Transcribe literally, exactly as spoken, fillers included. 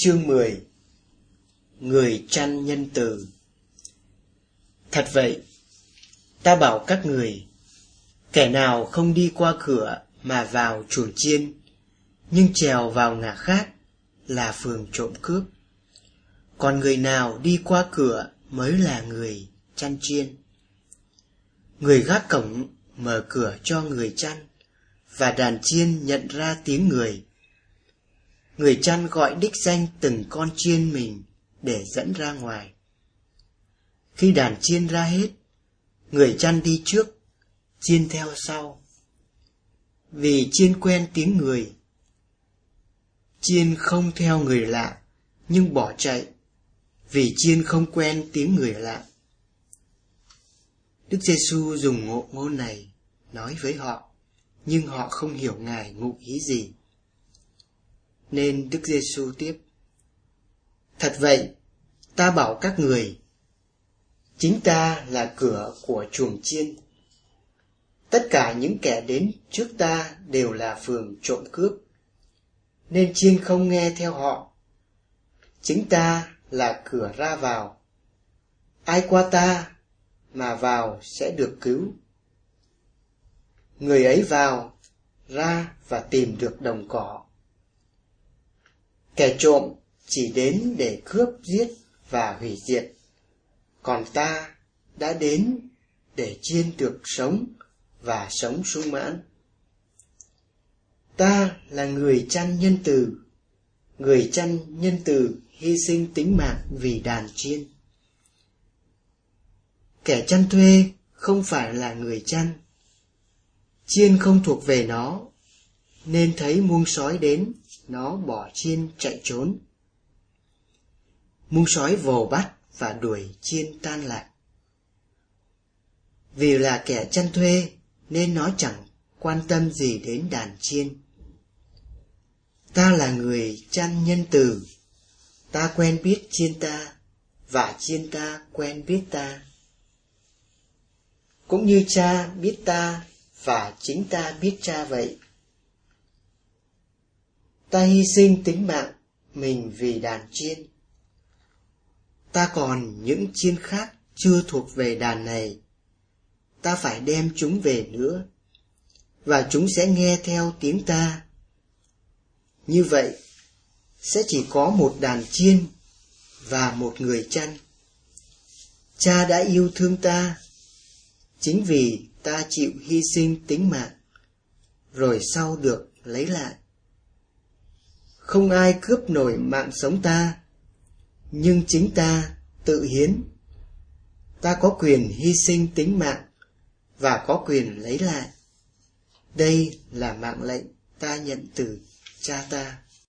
Chương mười. Người chăn nhân từ. Thật vậy, ta bảo các người, kẻ nào không đi qua cửa mà vào chuồng chiên, nhưng trèo vào ngả khác là phường trộm cướp. Còn người nào đi qua cửa mới là người chăn chiên. Người gác cổng mở cửa cho người chăn, và đàn chiên nhận ra tiếng người. Người chăn gọi đích danh từng con chiên mình để dẫn ra ngoài. Khi đàn chiên ra hết, người chăn đi trước, chiên theo sau. Vì chiên quen tiếng người, chiên không theo người lạ, nhưng bỏ chạy, vì chiên không quen tiếng người lạ. Đức Giêsu dùng ngụ ngôn này nói với họ, nhưng họ không hiểu Ngài ngụ ý gì. Nên Đức Giêsu tiếp: Thật vậy, ta bảo các người, chính ta là cửa của chuồng chiên. Tất cả những kẻ đến trước ta đều là phường trộm cướp, nên chiên không nghe theo họ. Chính ta là cửa ra vào. Ai qua ta mà vào sẽ được cứu. Người ấy vào, ra và tìm được đồng cỏ. Kẻ trộm chỉ đến để cướp, giết và hủy diệt. Còn ta đã đến để chiên được sống và sống sung mãn. Ta là người chăn nhân từ. Người chăn nhân từ hy sinh tính mạng vì đàn chiên. Kẻ chăn thuê không phải là người chăn. Chiên không thuộc về nó, nên thấy muông sói đến, nó bỏ chiên chạy trốn. Muông sói vồ bắt và đuổi chiên tan lạc. Vì là kẻ chăn thuê nên nó chẳng quan tâm gì đến đàn chiên. Ta là người chăn nhân từ. Ta quen biết chiên ta, và chiên ta quen biết ta. Cũng như cha biết ta, và chính ta biết cha vậy. Ta hy sinh tính mạng mình vì đàn chiên. Ta còn những chiên khác chưa thuộc về đàn này. Ta phải đem chúng về nữa, và chúng sẽ nghe theo tiếng ta. Như vậy, sẽ chỉ có một đàn chiên và một người chăn. Cha đã yêu thương ta, chính vì ta chịu hy sinh tính mạng, rồi sau được lấy lại. Không ai cướp nổi mạng sống ta, nhưng chính ta tự hiến. Ta có quyền hy sinh tính mạng và có quyền lấy lại. Đây là mạng lệnh ta nhận từ cha ta.